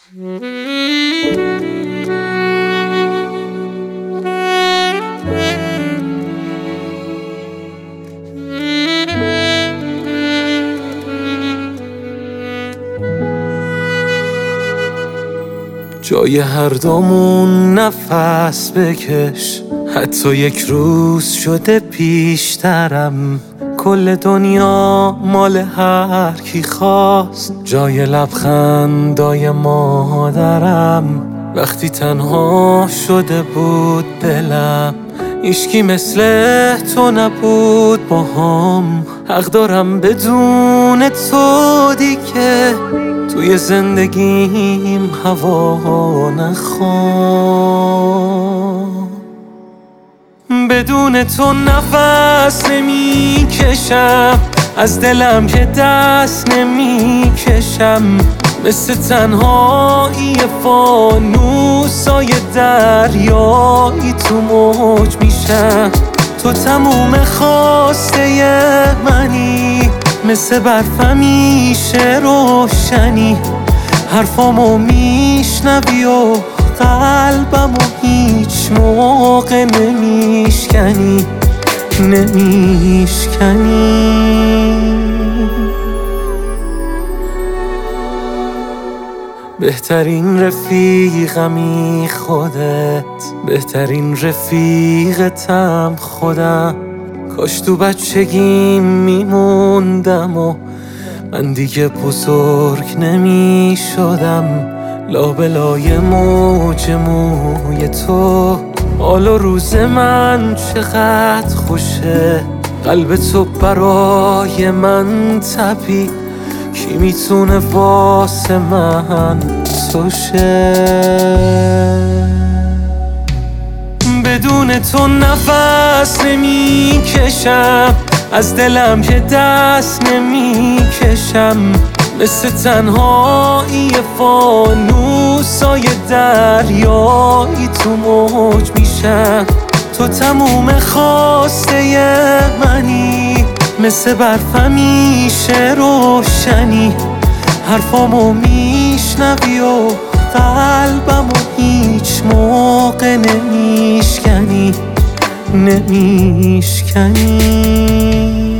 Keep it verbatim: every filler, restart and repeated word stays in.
جای هر دومون نفس بکش، حتی یک روز شده پیشترم. کل دنیا مال هر کی خواست، جای لبخندای مادرم. وقتی تنها شده بود دلم، هیچکی مثل تو نبود باهام. حق دارم بدون تو دیگه توی زندگیم هوا نخوام. بدون تو نفس نمی کشم، از دلم که دست نمی کشم. مثل تنهایی فانوسای دریایی تو موج میشم. تو تموم خواسته منی، مثل برف همیشه روشنی. حرفامو میشنوی و قلبمو هیچ موقع نمیشکنی نمیشکنی. بهترین رفیقمی خودت، بهترین رفیقتم خودم. کاش تو بچگیم میموندم و من دیگه بزرگ نمی شدم. لابلای موج موی تو، حال و روز من چقدر خوشه. قلب تو برای من تپید، کی میتونه واسه من تو شه؟ بدون تو نفس نمی کشم، از دلم که دست نمی کشم. مثل تنهایی فانوسای دریایی تو موج میشم. تو تموم خواسته منی، مثل برف همیشه روشنی. حرفامو میشنوی و قلبمو هیچ موقع نمیشکنی نمیشکنی.